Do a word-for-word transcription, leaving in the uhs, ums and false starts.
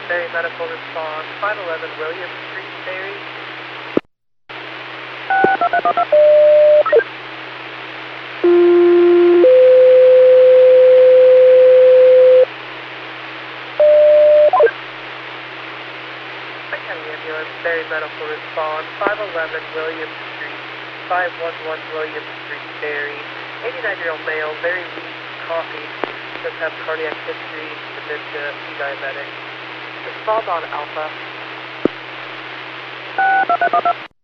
Berry Medical Response, five eleven William Street, Berry. County Ambulance, Berry Medical Response, five eleven William Street, five one one William Street, Berry. eighty-nine-year-old male, very weak, coffee, does have cardiac history, dementia, pre-diabetic. Respond on Alpha.